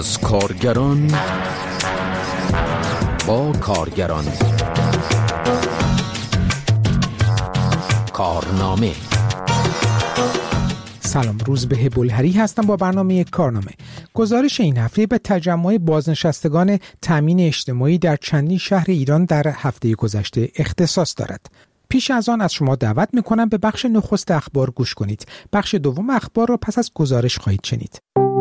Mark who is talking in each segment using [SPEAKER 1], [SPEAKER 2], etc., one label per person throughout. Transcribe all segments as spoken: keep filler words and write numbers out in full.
[SPEAKER 1] از کارگران با کارگران. کارنامه.
[SPEAKER 2] سلام، روزبه بلهری هستم با برنامه کارنامه. گزارش این هفته به تجمع بازنشستگان تامین اجتماعی در چندین شهر ایران در هفته گذشته اختصاص دارد. پیش از آن از شما دعوت می‌کنم به بخش نخست اخبار گوش کنید. بخش دوم اخبار را پس از گزارش خواهید شنید.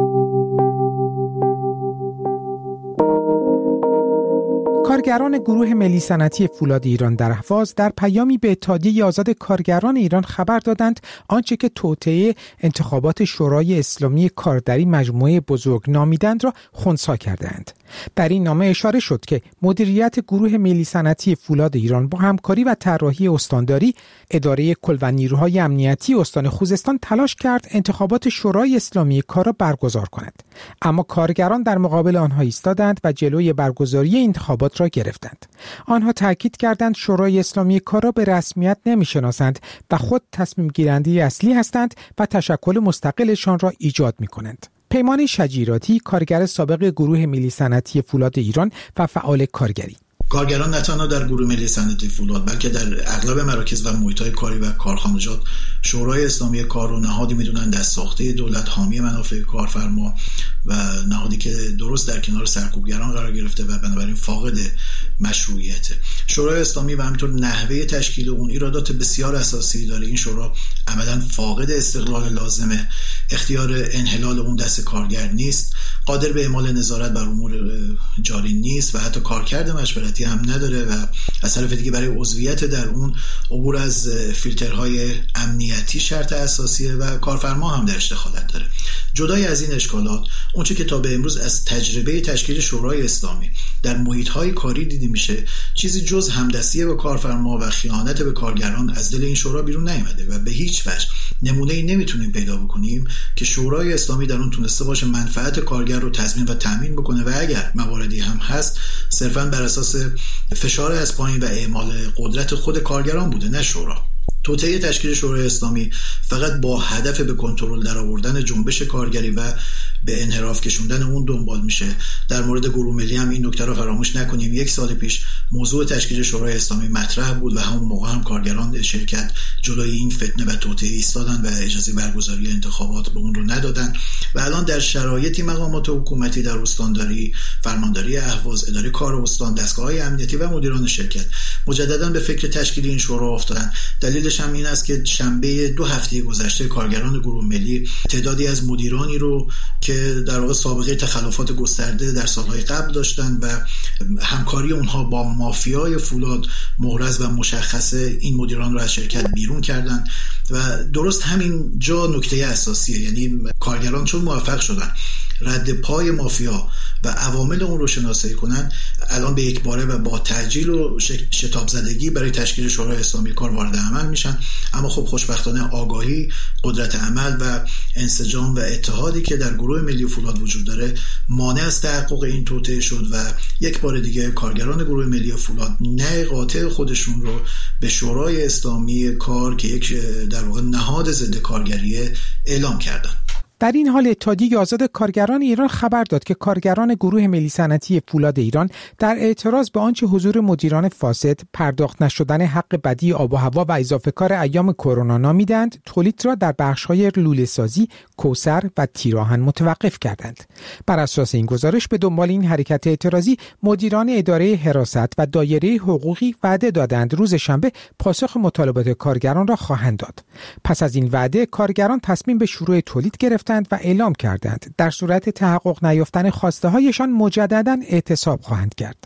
[SPEAKER 2] کارگران گروه ملی صنعتی فولاد ایران در اهواز در پیامی به اتحادیه آزاد کارگران ایران خبر دادند آنچه که توطئه انتخابات شورای اسلامی کارگری مجموعه بزرگ نامیدند را خنثی کردند. در این نامه اشاره شد که مدیریت گروه ملی صنعتی فولاد ایران با همکاری و طراحی استانداری اداره کل و نیروهای امنیتی استان خوزستان تلاش کرد انتخابات شورای اسلامی کار را برگزار کند، اما کارگران در مقابل آنها ایستادند و جلوی برگزاری انتخابات را گرفتند. آنها تاکید کردند شورای اسلامی کار را به رسمیت نمی‌شناسند و خود تصمیم گیرنده اصلی هستند و تشکل مستقلشان را ایجاد می‌کنند. پیمان شجیراتی، کارگر سابق گروه ملی صنعتی فولاد ایران و فعال کارگری:
[SPEAKER 3] کارگران نه تنها در گروه ملی صنعتی فولاد بلکه در اغلب مراکز و محیط‌های کاری و کارخانجات شورای اسلامی کار رو نهادی می‌دونن دست ساخته دولت، حامی منافع کارفرما و نهادی که درست در کنار سرکوبگران قرار گرفته و بنابراین فاقد مشروعیت. شورای اسلامی و همینطور نحوه تشکیل اون ایرادات بسیار اساسی داره. این شورا عملاً فاقد استقلال لازمه، اختیار انحلال اون دست کارگر نیست، قادر به اعمال نظارت بر امور جاری نیست و حتی کارکرد مشورتی هم نداره و از طرف دیگه برای عضویت در اون عبور از فیلترهای امنیتی شرط اساسیه و کارفرما هم درش دخالت داره. جدای از این اشکالات، اونچه که تا به امروز از تجربه تشکیل شورای اسلامی در محیط‌های کاری دیده میشه، چیزی جز همدستی با کارفرما و خیانت به کارگران از دل این شورا بیرون نیامده و به هیچ وجه نمونه‌ای نمیتونیم پیدا بکنیم که شورای اسلامی در اون تونسته باشه منفعت کارگر رو تضمین و تامین بکنه و اگر مواردی هم هست صرفاً بر اساس فشار از پایین و اعمال قدرت خود کارگران بوده، نه شورا. توطئه تشکیل شورای اسلامی فقط با هدف به کنترل درآوردن جنبش کارگری و به انحراف کشوندن اون دنبال میشه. در مورد گروه ملی هم این نکته رو فراموش نکنیم. یک سال پیش موضوع تشکیل شورای اسلامی مطرح بود و همون موقع هم کارگران شرکت جلوی این فتنه و توطئه ایستادن و اجازه برگزاری انتخابات به اون رو ندادن و الان در شرایطی مقامات حکومتی در استانداری، فرمانداری اهواز، اداره کار استان، دستگاه‌های امنیتی و مدیران شرکت مجددا به فکر تشکیل این شورا افتادن. دلیلش هم این است که شنبه دو هفته گذشته کارگران گروه ملی تعدادی از مدیرانی رو که در واقع سابقه تخلفات گسترده در سالهای قبل داشتن و همکاری اونها با مافیای فولاد محرز و مشخصه، این مدیران رو از شرکت بیرون کردن و درست همین جا نکته اساسیه. یعنی کارگران چون موفق شدن رد پای مافیا و عوامل اون رو شناسایی کنن، الان به یک باره و با تعجیل و شتاب زدگی برای تشکیل شورای اسلامی کار وارد عمل میشن. اما خب خوشبختانه آگاهی، قدرت عمل و انسجام و اتحادی که در گروه ملی فولاد وجود داره مانع از تحقق این توطئه شد و یک بار دیگه کارگران گروه ملی فولاد نه قاطع خودشون رو به شورای اسلامی کار که یک در واقع نهاد ضد کارگریه اعلام کردن.
[SPEAKER 2] در این حال اتحادیه آزاد کارگران ایران خبر داد که کارگران گروه ملی صنعتی فولاد ایران در اعتراض به آنچه حضور مدیران فاسد، پرداخت نشدن حق بدی آب و هوا و اضافه کار ایام کرونا نامیدند، تولید را در بخش‌های لوله‌سازی، کوثر و تیراهن متوقف کردند. بر اساس این گزارش به دنبال این حرکت اعتراضی، مدیران اداره حراست و دایره حقوقی وعده دادند روز شنبه پاسخ مطالبات کارگران را خواهند داد. پس از این وعده، کارگران تصمیم به شروع تولید گرفتند و اعلام کردند در صورت تحقق نیافتن خواسته هایشان مجددا اعتصاب خواهند کرد.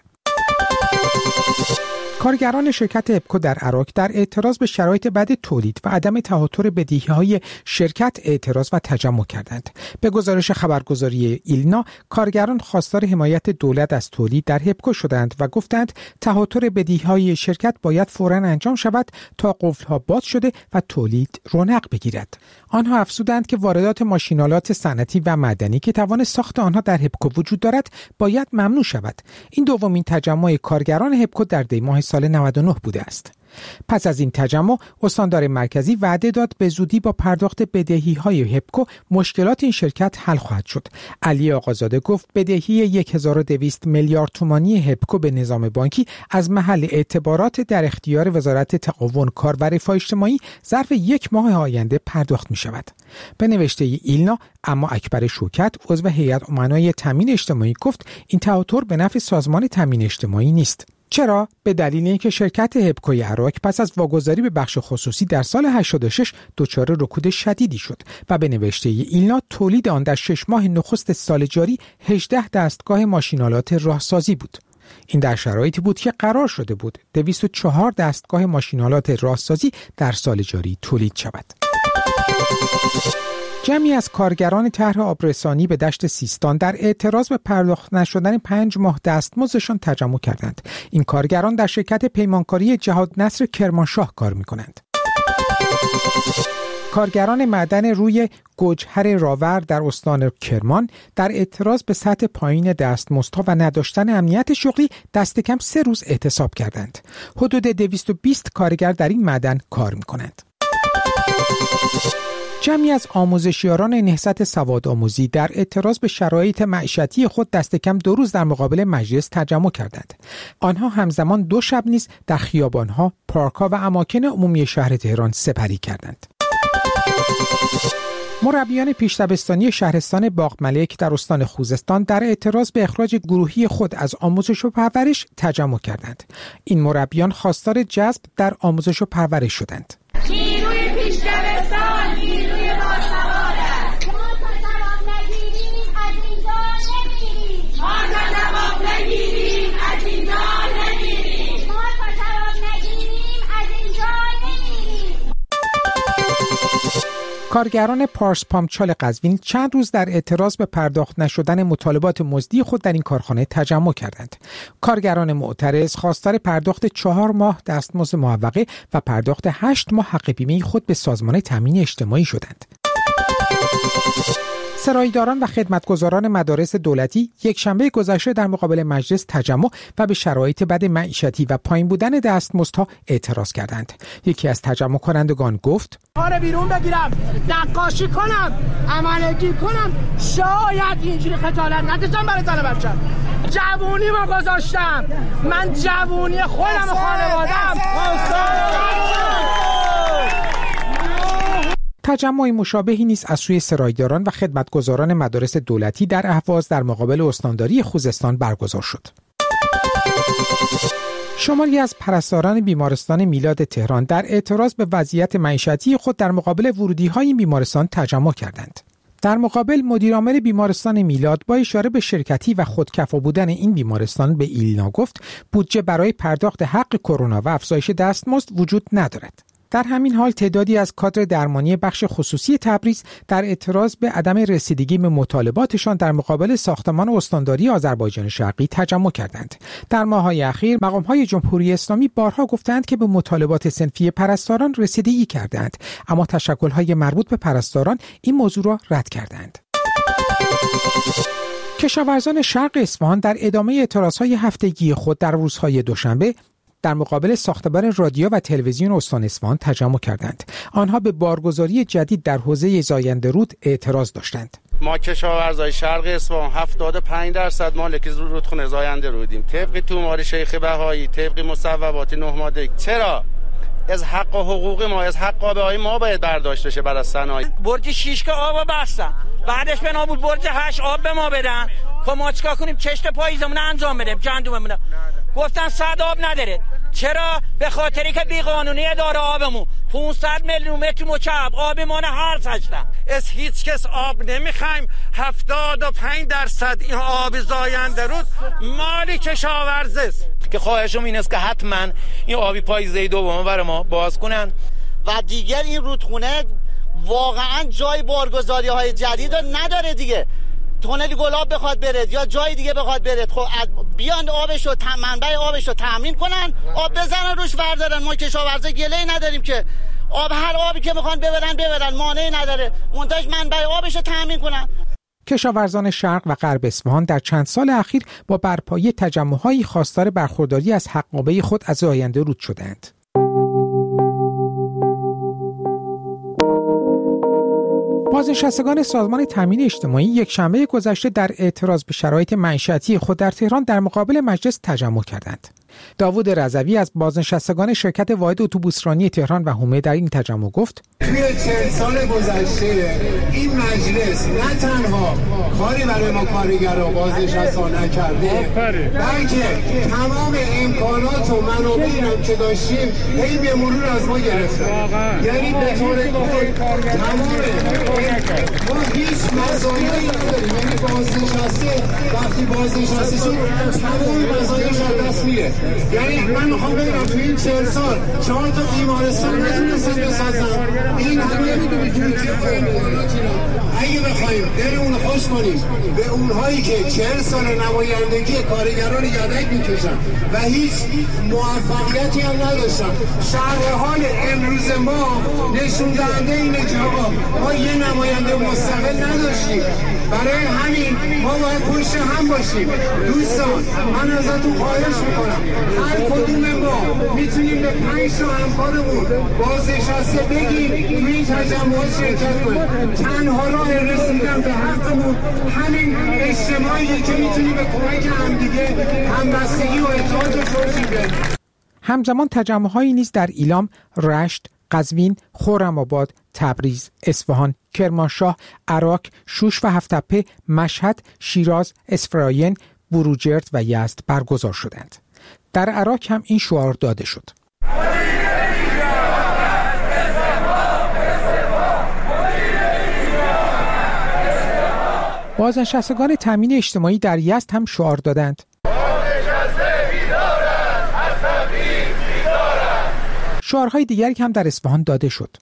[SPEAKER 2] کارگران شرکت اپکو در عراق در اعتراض به شرایط بد تولید و عدم تهاتر بدهی‌های شرکت اعتراض و تجمع کردند. به گزارش خبرگزاری ایلنا، کارگران خواستار حمایت دولت از تولید در اپکو شدند و گفتند تهاتر بدهی‌های شرکت باید فوراً انجام شود تا قفل‌ها باز شده و تولید رونق بگیرد. آنها افزودند که واردات ماشینالات صنعتی و معدنی که توان ساخت آنها در اپکو وجود دارد باید ممنوع شود. این دومین تجمع کارگران اپکو در دی ماه سال نود و نه بوده است. پس از این تجمع استاندار مرکزی وعده داد به زودی با پرداخت بدهی‌های هپکو مشکلات این شرکت حل خواهد شد. علی آقازاده گفت بدهی هزار و دویست میلیارد تومانی هپکو به نظام بانکی از محل اعتبارات در اختیار وزارت تعاون، کار و رفاه اجتماعی ظرف یک ماه آینده پرداخت می شود. به نوشته ایلنا، اما اکبر شوکت عضو هیئت امنای تامین اجتماعی گفت این تواتر به نفع سازمان تامین اجتماعی نیست. چرا؟ به دلیل اینکه شرکت هپکوی عراق پس از واگذاری به بخش خصوصی در سال هشتاد و شش دچار رکود شدیدی شد و به نوشته ایلنا تولید آن در شش ماه نخست سال جاری هجده دستگاه ماشین‌آلات راهسازی بود. این در شرایطی بود که قرار شده بود دویست و چهار دستگاه ماشین‌آلات راهسازی در سال جاری تولید شود. جمعی از کارگران طرح آبرسانی به دشت سیستان در اعتراض به پرداخت نشدن پنج ماه دستمزدشان تجمع کردند. این کارگران در شرکت پیمانکاری جهاد نصر کرمانشاه کار می‌کنند. کارگران معدن روی گوجهر راور در استان کرمان در اعتراض به سطح پایین دستمزدها و نداشتن امنیت شغلی دست کم سه روز اعتصاب کردند. حدود دویست و بیست کارگر در این معدن کار می‌کنند. جمعی از آموزشیاران نهضت سوادآموزی در اعتراض به شرایط معیشتی خود دست کم دو روز در مقابل مجلس تجمع کردند. آنها همزمان دو شب نیز در خیابان‌ها، پارک‌ها و اماکن عمومی شهر تهران سپری کردند. مربیان پیش‌دبستانی شهرستان باغملک در استان خوزستان در اعتراض به اخراج گروهی خود از آموزش و پرورش تجمع کردند. این مربیان خواستار جذب در آموزش و پرورش شدند.
[SPEAKER 4] نیروی پیش‌دبستان نیروی باسواد است. ما تا جواب نگیریم از اینجا نمیریم. ما تا جواب نگیریم از اینجا نمیریم. ما تا جواب نگیریم از اینجا نمیریم.
[SPEAKER 2] کارگران پارس پامچال قزوین چند روز در اعتراض به پرداخت نشدن مطالبات مزدی خود در این کارخانه تجمع کردند. کارگران معترض خواستار پرداخت چهار ماه دستمزد معوقه و پرداخت هشت ماه حق بیمه خود به سازمان تامین اجتماعی شدند. سرایداران و خدمتگزاران مدارس دولتی یک شنبه گذشته در مقابل مجلس تجمع و به شرایط بد معیشتی و پایین بودن دستمزدها اعتراض کردند. یکی از تجمع کنندگان گفت:
[SPEAKER 5] کار بیرون بگیرم، نقاشی کنم، عملگی کنم، شاید اینجوری خجالت نکشم برای زن بچه‌م. جوونی ما گذاشتم، من جوونی خودم و خانواده‌ام.
[SPEAKER 2] تجمع مشابهی نیز از سوی سرایداران و خدمتگزاران مدارس دولتی در اهواز در مقابل استانداری خوزستان برگزار شد. شماری از پرستاران بیمارستان میلاد تهران در اعتراض به وضعیت معیشتی خود در مقابل ورودی‌های این بیمارستان تجمع کردند. در مقابل مدیرعامل بیمارستان میلاد با اشاره به شرکتی و خودکفا بودن این بیمارستان به ایلنا گفت بودجه برای پرداخت حق کرونا و افزایش دستمزد وجود ندارد. در همین حال تعدادی از کادر درمانی بخش خصوصی تبریز در اعتراض به عدم رسیدگی به مطالباتشان در مقابل ساختمان استانداری آذربایجان شرقی تجمع کردند. در ماه‌های اخیر مقام‌های جمهوری اسلامی بارها گفتند که به مطالبات صنفی پرستاران رسیدگی کردند، اما تشکل‌های مربوط به پرستاران این موضوع را رد کردند. کشاورزان شرق اصفهان در ادامه اعتراضهای هفتگی خود در روزهای دوشنبه در مقابل ساختمان رادیو و تلویزیون استان اصفهان تجمع کردند. آنها به بارگذاری جدید در حوزه زاینده رود اعتراض داشتند.
[SPEAKER 6] ما کشاورزای شرق اصفهان هفتاد و پنج درصد مالک رودخانه زاینده رودیم. طبق تومار شیخ بهایی، طبق مصوبات نه ماده. چرا؟ از حق و حقوق ما، از حق آبهای ما باید برداشت بشه برای صنایع.
[SPEAKER 5] برج شش که آب بستن، بعدش بنا بود برج هشت آب به ما بدن. خب ما چیکار کنیم؟ کشت پاییزمون انجام بدیم، گندممون. گفتن صد آب نداره. چرا؟ به خاطری که بیقانونی داره آبمون. پانصد میلیون متر مکعب آب ما هر هستن.
[SPEAKER 6] از هیچ کس آب نمیخوایم. هفتاد و پنج درصد این آب زاینده رود مال کشاورزی است.
[SPEAKER 7] که خواهشم این است که حتما این آبی پاییزه دوم برای ما باز کنن
[SPEAKER 8] و دیگر این رودخونه واقعا جای بارگذاری های جدید نداره دیگه. تونل گلاب بخواد برد یا جای دیگه بخواد برد، خب بیان آبش رو منبع آبش رو تامین کنن، آب بزنن روش بردارن. ما کشاورزا گله‌ای نداریم که آب هر آبی که میخوان ببرن ببرن، مانعی نداره. منتج منبع آبش رو تامین کنن.
[SPEAKER 2] کشاورزان شرق و غرب اصفهان در چند سال اخیر با برپایی تجمع‌های خواستار برخورداری از حقابه خود از آینده رود شدند. بازنشستگان سازمان تامین اجتماعی یک شنبه گذشته در اعتراض به شرایط معیشتی خود در تهران در مقابل مجلس تجمع کردند. داوود رضوی از بازنشستگان شرکت واحد اتوبوسرانی تهران و حومه در این تجمع گفت:
[SPEAKER 9] توی چهل سال گذشته این مجلس نه تنها کاری برای ما کارگرها بازنشستگان نکرده، بلکه تمام امکانات و منابعی هم که داشتیم هی به مرور از ما گرفته. یعنی به طور کل تمام ما هیچ مزایایی نداریم. یعنی بازنشسته وقتی بازنشسته شد تمام مزایاش از دست میره. یعنی من میخوام بگم توی این چهل سال چهار تا بیمارستان نتونستن بسازن. این همه اگه بخوایم دلمون خوش کنیم به اونهایی که چهل سال نمایندگی کارگران یدک میکشن و هیچ موفقیتی هم نداشتن، شرح حال امروز ما نشون دهنده اینه که آقا ما یه نماینده مستقل نداشتیم. برای همین ما باید پشت هم باشیم. دوستان من ازتون خواهش میکنم هر کدوم ما میتونیم به پنج تا همکارمون بازنشسته بگیم توی این تجمعات شرکت کنیم. تنها راه رسیدن به حقمون همین اجتماعیه که میتونیم به کمک همدیگه همبستگی و اتحاد رو توسعه بدیم.
[SPEAKER 2] همزمان تجمع‌هایی نیز در ایلام، رشت، قزوین، خرم‌آباد، تبریز، اصفهان، کرمانشاه، عراق، شوش و هفت‌تپه، مشهد، شیراز، اسفراین، بروجرد و یزد برگزار شدند. در عراق هم این شعار داده شد: بازنشستگان تامین اجتماعی در یزد هم شعار دادند: شعارهای دیگری هم در اصفهان داده شد.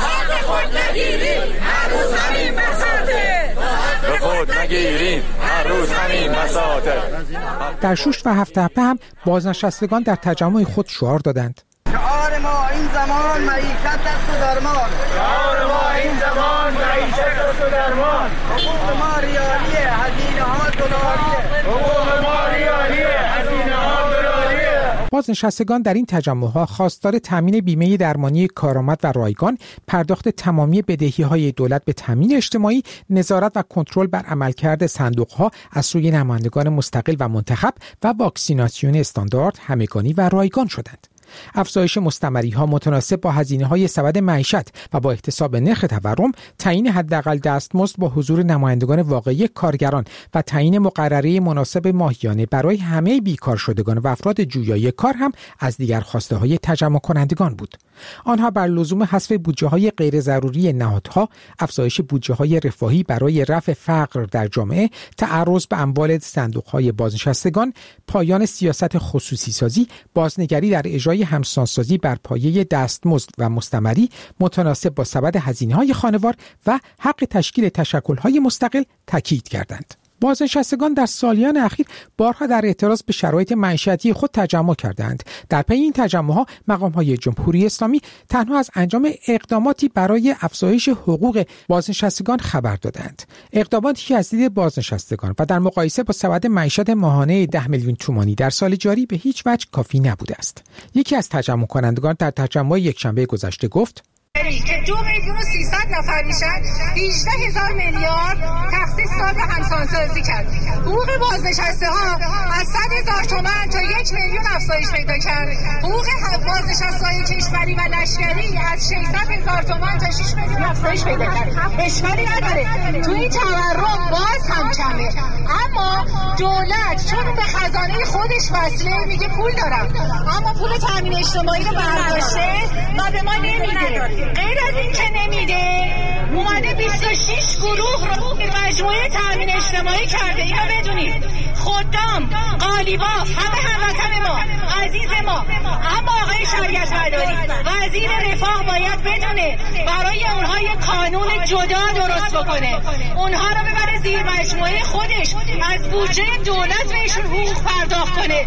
[SPEAKER 2] در شوش و هفت‌تپه هم بازنشستگان در تجمع خود شعار دادند:
[SPEAKER 10] شعار ما این زمان معیشت است و درمان، شعار ما این زمان معیشت است و درمان، حقوق ما ریالیه، هزینه ها دلاریه، حقوق ما ریالیه، هزینه ها دلاریه.
[SPEAKER 2] بازنشستگان در این تجمع‌ها خواستار تامین بیمه درمانی کارآمد و رایگان، پرداخت تمامی بدهی‌های دولت به تامین اجتماعی، نظارت و کنترل بر عملکرد صندوق‌ها از سوی نمایندگان مستقل و منتخب و واکسیناسیون استاندارد، همگانی و رایگان شدند. افزایش مستمری‌ها متناسب با هزینه‌های سبد معیشت و با احتساب نرخ تورم، تعیین حداقل دستمزد با حضور نمایندگان واقعی کارگران و تعیین مقرره مناسب ماهیانه برای همه بیکار شدگان و افراد جویای کار هم از دیگر خواسته‌های تجمع کنندگان بود. آنها بر لزوم حذف بودجه‌های غیر ضروری نهادها، افزایش بودجه‌های رفاهی برای رفع فقر در جامعه، تعرض به اموال صندوق‌های بازنشستگان، پایان سیاست خصوصی سازی، بازنگری در اجرای همسانسازی بر پایه دستمزد و مستمری متناسب با سبد هزینه‌های خانوار و حق تشکیل تشکل‌های مستقل تاکید کردند. بازنشستگان در سالیان اخیر بارها در اعتراض به شرایط معیشتی خود تجمع کردند. در پی این تجمع‌ها مقام‌های جمهوری اسلامی تنها از انجام اقداماتی برای افزایش حقوق بازنشستگان خبر دادند. اقداماتی که از دید بازنشستگان و در مقایسه با سبد معیشت ماهانه ده میلیون تومانی در سال جاری به هیچ وجه کافی نبوده است. یکی از تجمع کنندگان در تجمع یکشنبه گذشته گفت:
[SPEAKER 11] که دو میلیون و سیصد نفر میشن، هجده هزار میلیارد تخصیص داد به همسانسازی کرد. حقوق بازنشسته ها از صد هزار تومان تا یک میلیون افزایش پیدا کرد. حقوق بازنشسته های کشوری و لشکری از ششصد هزار تومان تا شش میلیون افزایش پیدا کرد. اشکالی نداره، تو این تورم باز هم کمه، اما دولت چون به خزانه خودش وصله میگه پول دارم، اما پول تامین اجتماعی رو برداشته و به ما نمیده. غیر از این که نمیده، اومده بیست و شش گروه رو مجموعه تامین اجتماعی کرده. اینو بدونید، خدام، قالیباف، همه هموطن ما، عزیز ما. اما آقای شریعت مداری وزیر رفاه باید بدونه برای اونها یه قانون جدا درست بکنه، اونها رو ببره زیر مجموعه خودش، از بودجه دولت بهشون حقوق پرداخت کنه.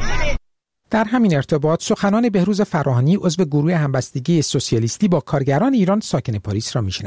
[SPEAKER 2] در همین ارتباط سخنان بهروز فراهانی عضو گروه همبستگی سوسیالیستی با کارگران ایران ساکن پاریس را میشنویم.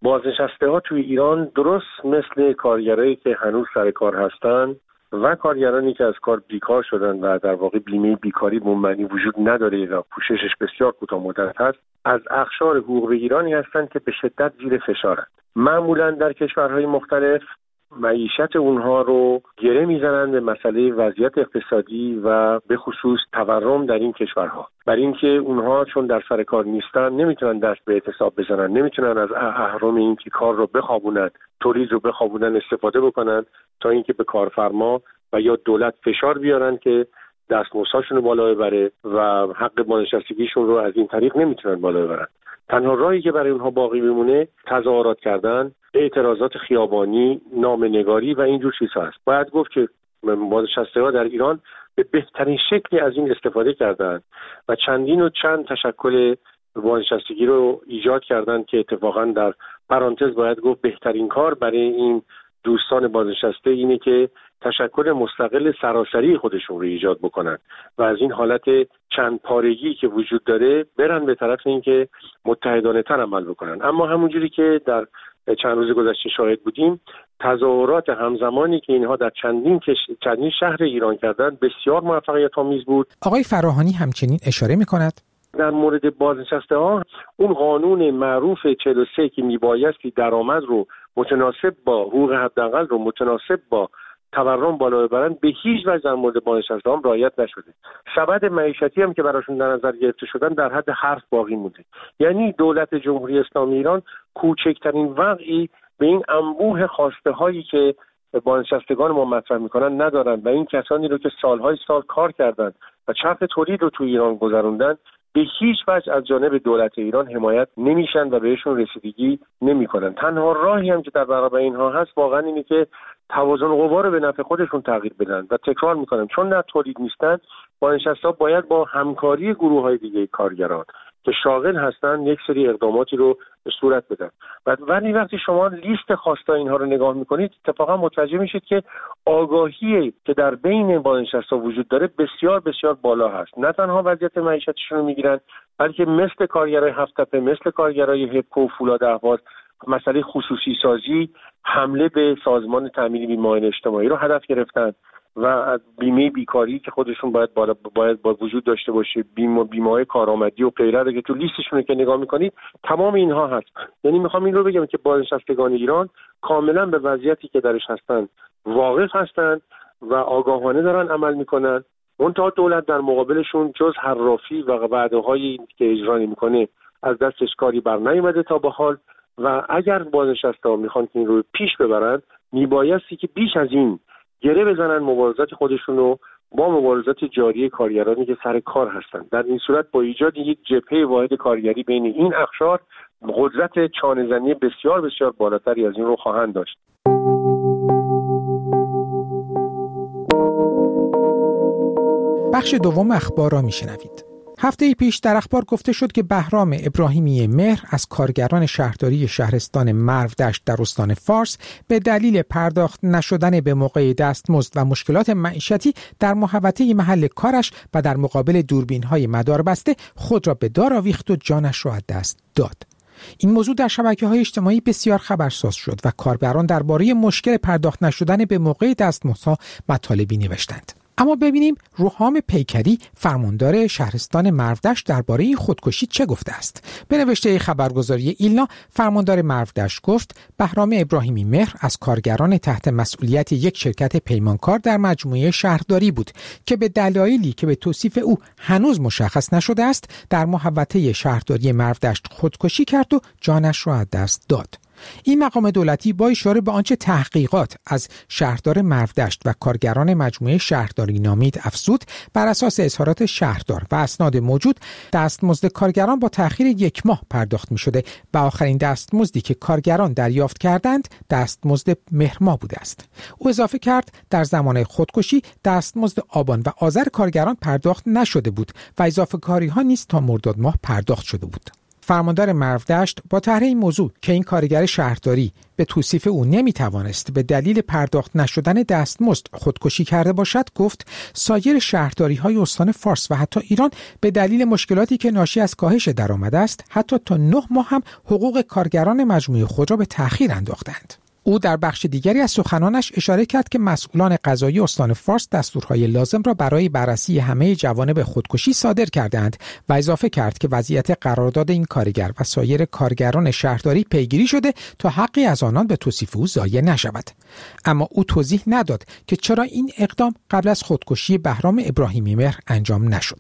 [SPEAKER 12] بازنشسته ها توی ایران درست مثل کارگرایی که هنوز سر کار هستن و کارگرانی که از کار بیکار شدن و در واقع بیمه بیکاری منبعی وجود نداره و پوششش بسیار کوتاه مدت هست، از اقشار حقوق بگیرانی هستند که به شدت زیر فشارند. معمولا در کشورهای مختلف معیشت اونها رو گره میزنن به مسئله وضعیت اقتصادی و به خصوص تورم در این کشورها. برای اینکه اونها چون در سر کار نیستن نمیتونن دست به اعتصاب بزنن، نمیتونن از اهرم این که کار رو بخوابونن، تولید رو بخوابونن استفاده بکنن تا اینکه به کارفرما و یا دولت فشار بیارن که دستمزدشون رو بالا ببره و حق بازنشستگیشون رو از این طریق نمیتونن بالا ببرن. تنها راهی که برای اونها باقی میمونه تظاهرات کردن، اعتراضات خیابانی، نامه‌نگاری و اینجور چیزها است. باید گفت که بازنشسته‌ها در ایران به بهترین شکلی از این استفاده کردن و چندین و چند تشکل بازنشستگی رو ایجاد کردن که اتفاقا در پرانتز باید گفت بهترین کار برای این دوستان بازنشسته اینه که تشکل مستقل سراسری خودشون رو ایجاد بکنن و از این حالت چند پارگی که وجود داره برن به طرف اینکه متحدانه تر عمل بکنن. اما همونجوری که در چند روز گذشته شاهد بودیم، تظاهرات همزمانی که اینها در چندین کش... چندین شهر ایران کردن بسیار موفقیت آمیز بود.
[SPEAKER 2] آقای فراهانی همچنین اشاره می‌کند
[SPEAKER 12] در مورد بازنشسته ها اون قانون معروف چهل و سه که میبایستی درآمد رو متناسب با حقوق حداقل رو متناسب با تورم بالا ببرن به هیچ وجه در مورد بازنشسته ها رعایت نشده. سبد معیشتی هم که براشون در نظر گرفته شدن در حد حرف باقی مونده. یعنی دولت جمهوری اسلامی ایران کوچکترین وقعی به این انبوه خواسته هایی که بازنشستگان ما مطرح میکنن ندارن و این کسانی رو که سالهای سال کار کردن و چرخ تولید رو تو ایران گذروندن به هیچ وجه از جانب دولت ایران حمایت نمیشن و بهشون رسیدگی نمیکنن. تنها راهی هم که در برابر اینها هست واقعا اینه که توازن قوا رو به نفع خودشون تغییر بدن و تکرار میکنم چون در تولید نیستن بازنشسته‌ها باید با همکاری گروه‌های دیگه کارگران که شاغل هستن یک سری اقداماتی رو به صورت بدن. و ولی وقتی شما لیست خواسته اینها رو نگاه میکنید اتفاقا متوجه میشید که آگاهی که در بین بازنشسته‌ها وجود داره بسیار بسیار بالا هست. نه تنها وضعیت معیشتشون رو میگیرن بلکه مثل کارگرای هفت تپه، مثل کارگرای هپکو و فولاد اهواز مسئله خصوصی سازی، حمله به سازمان تامین بیمه اجتماعی رو هدف گرفتن و بیمه بیکاری که خودشون باید بالا باید با وجود داشته باشه، بیمه بیمه کارآمدی و غیره که تو لیستشون که نگاه میکنید تمام اینها هست. یعنی میخوام این رو بگم که بازنشستگان ایران کاملا به وضعیتی که درش هستن واقف هستن و آگاهانه دارن عمل میکنن. منتها دولت در مقابلشون جز حرافی و وعده‌هایی که اجرا میکنه از دستش کاری بر نیامده تا به حال و اگر بازنشسته‌ها میخوان که این رو پیش ببرن میبایستی که بیش از این گره بزنن مبارزات خودشون رو با مبارزات جاری کارگرانی که سر کار هستن. در این صورت با ایجاد یک جبهه واحد کارگری بین این اقشار قدرت چانه‌زنی بسیار بسیار بالاتری از این رو خواهند داشت.
[SPEAKER 2] بخش دوم اخبار را میشنوید. هفته پیش در اخبار گفته شد که بهرام ابراهیمی مهر از کارگران شهرداری شهرستان مرودشت در استان فارس به دلیل پرداخت نشدن به موقع دستمزد و مشکلات معیشتی در محوطه محل کارش و در مقابل دوربین‌های مداربسته خود را به دار آویخت و جانش را از دست داد. این موضوع در شبکه‌های اجتماعی بسیار خبرساز شد و کاربران درباره مشکل پرداخت نشدن به موقع دستمزدها مطالبی نوشتند. اما ببینیم روحام پیکری فرماندار شهرستان مرودشت درباره این خودکشی چه گفته است. به نوشته خبرگزاری ایلنا فرماندار مرودشت گفت بهرام ابراهیمی مهر از کارگران تحت مسئولیت یک شرکت پیمانکار در مجموعه شهرداری بود که به دلایلی که به توصیف او هنوز مشخص نشده است در محوطه شهرداری مرودشت خودکشی کرد و جانش را از دست داد. این مقام دولتی با اشاره به آنچه تحقیقات از شهردار مرودشت و کارگران مجموعه شهرداری نامید افزود، بر اساس اظهارات شهردار و اسناد موجود دستمزد کارگران با تأخیر یک ماه پرداخت می شده و آخرین دستمزدی که کارگران دریافت کردند دستمزد مهر ماه بوده است. او اضافه کرد در زمان خودکشی دستمزد آبان و آذر کارگران پرداخت نشده بود و اضافه کاری ها نیز تا مرداد ماه پرداخت شده بود. فرماندار مرودشت با طرح این موضوع که این کارگر شهرداری به توصیف او نمیتوانست به دلیل پرداخت نشدن دستمزد خودکشی کرده باشد گفت سایر شهرداری‌های استان فارس و حتی ایران به دلیل مشکلاتی که ناشی از کاهش درآمد است حتی تا نه ماه هم حقوق کارگران مجموعه خود را به تأخیر انداختند. او در بخش دیگری از سخنانش اشاره کرد که مسئولان قضایی استان فارس دستورهای لازم را برای بررسی همه جوانب خودکشی صادر کردند و اضافه کرد که وضعیت قرارداد این کارگر و سایر کارگران شهرداری پیگیری شده تا حقی از آنان به توصیف او ضایع نشود. اما او توضیح نداد که چرا این اقدام قبل از خودکشی بهرام ابراهیمی مهر انجام نشد.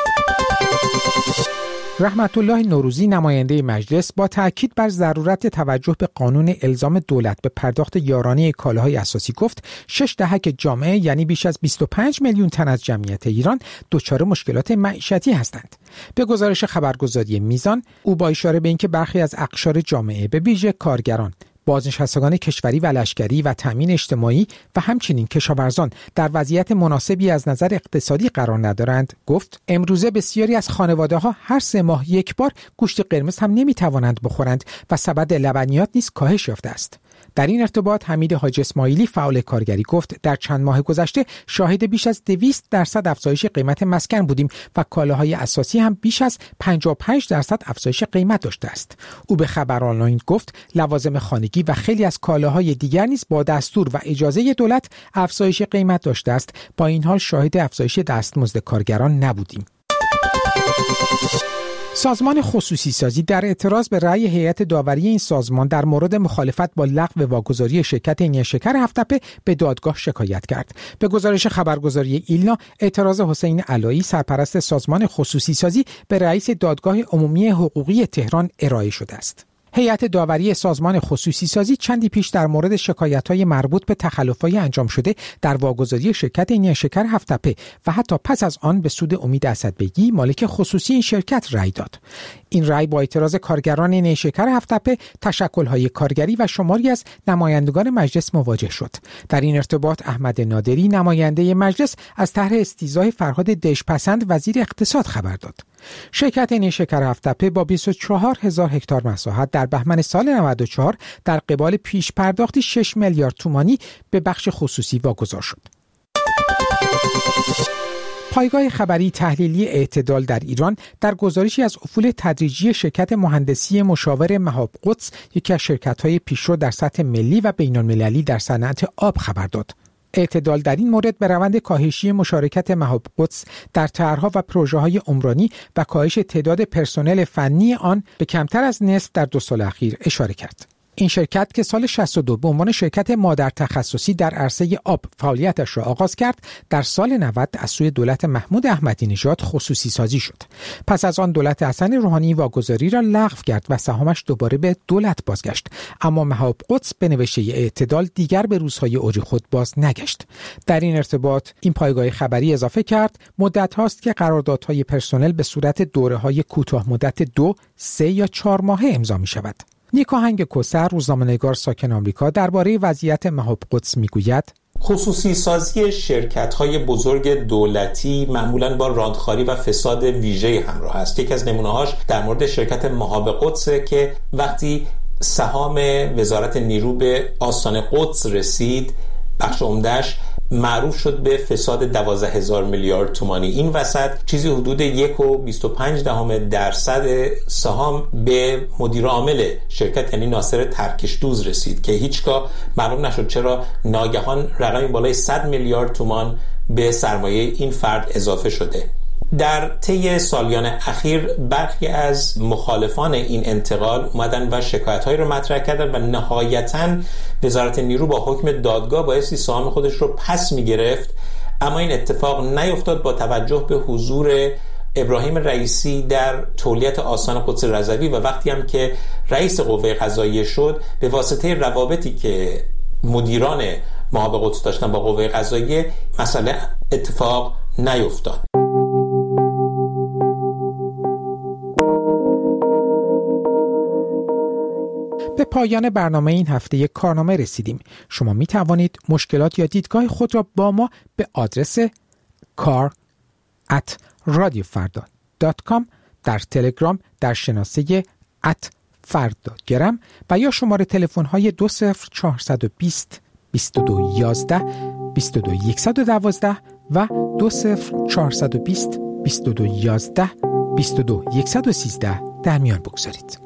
[SPEAKER 2] رحمت الله نوروزی نماینده مجلس با تاکید بر ضرورت توجه به قانون الزام دولت به پرداخت یارانه کالاهای اساسی گفت شش دهک جامعه یعنی بیش از بیست و پنج میلیون تن از جمعیت ایران دچار مشکلات معیشتی هستند. به گزارش خبرگزاری میزان او با اشاره به اینکه برخی از اقشار جامعه به ویژه کارگران، بازنشستگان کشوری و لشکری و تامین اجتماعی و همچنین کشاورزان در وضعیت مناسبی از نظر اقتصادی قرار ندارند گفت امروزه بسیاری از خانواده‌ها هر سه ماه یک بار گوشت قرمز هم نمی‌توانند بخورند و سبد لبنیات نیز کاهش یافته است. در این ارتباط حمید حاج اسماعیلی فعال کارگری گفت در چند ماه گذشته شاهد بیش از دویست درصد افزایش قیمت مسکن بودیم و کالاهای اساسی هم بیش از پنجاه و پنج درصد افزایش قیمت داشته است. او به خبر آنلاین گفت لوازم خانگی و خیلی از کالاهای دیگر نیز با دستور و اجازه دولت افزایش قیمت داشته است. با این حال شاهد افزایش دستمزد کارگران نبودیم. سازمان خصوصی سازی در اعتراض به رأی هیئت داوری این سازمان در مورد مخالفت با لغو واگذاری شرکت نیشکر هفت‌تپه به دادگاه شکایت کرد. به گزارش خبرگزاری ایلنا، اعتراض حسین علایی سرپرست سازمان خصوصی سازی به رئیس دادگاه عمومی حقوقی تهران ارائه شده است. هیئت داوری سازمان خصوصی سازی چندی پیش در مورد شکایت‌های مربوط به تخلف‌های انجام شده در واگذاری شرکت نیشکر هفت‌تپه و حتی پس از آن به سود امید اسدبگی مالک خصوصی این شرکت رأی داد. این رأی با اعتراض کارگران نیشکر هفت‌تپه، تشکل‌های کارگری و شماری از نمایندگان مجلس مواجه شد. در این ارتباط احمد نادری نماینده مجلس از طرح استیضاح فرهاد دژپسند وزیر اقتصاد خبر داد. شرکت نیشکر هفت‌تپه با بیست و چهار هزار هکتار مساحت در بهمن سال نود و چهار در قبال پیش پرداختی شش میلیارد تومانی به بخش خصوصی واگذار شد. پایگاه خبری تحلیلی اعتدال در ایران در گزارشی از افول تدریجی شرکت مهندسی مشاور مهاب قدس، یکی از شرکت‌های پیشرو در سطح ملی و بین‌المللی در صنعت آب خبر داد. اعتدال در این مورد به روند کاهشی مشارکت مهاب قدس در طرح‌ها و پروژه‌های عمرانی و کاهش تعداد پرسنل فنی آن به کمتر از نصف در دو سال اخیر اشاره کرد. این شرکت که سال شصت و دو به عنوان شرکت مادر تخصصی در عرصه آب فعالیتش را آغاز کرد، در سال نود از سوی دولت محمود احمدی نژاد خصوصی سازی شد. پس از آن دولت حسن روحانی واگذاری را لغو کرد و سهامش دوباره به دولت بازگشت، اما مهاب قدس به نوشته اعتدال دیگر به روزهای اوج خود باز نگشت. در این ارتباط این پایگاه خبری اضافه کرد مدت هاست که قراردادهای پرسنل به صورت دوره‌های کوتاه مدت دو، سه یا چهار ماهه امضا می شود. نیکا هنگ کوثر، روزنامه‌نگار ساکن آمریکا، درباره وضعیت مهاب قدس میگوید:
[SPEAKER 13] خصوصی سازی شرکت‌های بزرگ دولتی معمولاً با راندخاری و فساد ویژه‌ای همراه است. یکی از نمونه‌هاش در مورد شرکت مهاب قدس که وقتی سهام وزارت نیرو به آستان قدس رسید، بخش عمده‌اش معروف شد به فساد دوازده هزار میلیارد تومانی. این وسط چیزی حدود یک و بیست و پنج دهم درصد سهام به مدیر عامل شرکت یعنی ناصر ترکشدوز رسید که هیچگاه معلوم نشد چرا ناگهان رقمی بالای صد میلیارد تومان به سرمایه این فرد اضافه شده. در طی سالیان اخیر برخی از مخالفان این انتقال اومدن و شکایت‌هایی رو مطرح کردن و نهایتاً وزارت نیرو با حکم دادگاه بایستی سهام خودش رو پس می‌گرفت، اما این اتفاق نیفتاد با توجه به حضور ابراهیم رئیسی در تولیت آستان قدس رضوی و وقتی هم که رئیس قوه قضاییه شد به واسطه روابطی که مدیران مهاب قدس داشتن با قوه قضاییه مسئله اتفاق نیفتاد.
[SPEAKER 2] به پایان برنامه این هفته کارنامه رسیدیم. شما می توانید مشکلات یا دیدگاه خود را با ما به آدرس کار ات رادیو فردا دات کام در تلگرام در شناسه ات فردا.گرم و یا شماره تلفن های دو صفر چهارصد و بیست بیست و دو یازده بیست و دو صد و دوازده و دو صفر چهارصد و بیست بیست و دو یازده بیست و دو صد و سیزده در میان بگذارید.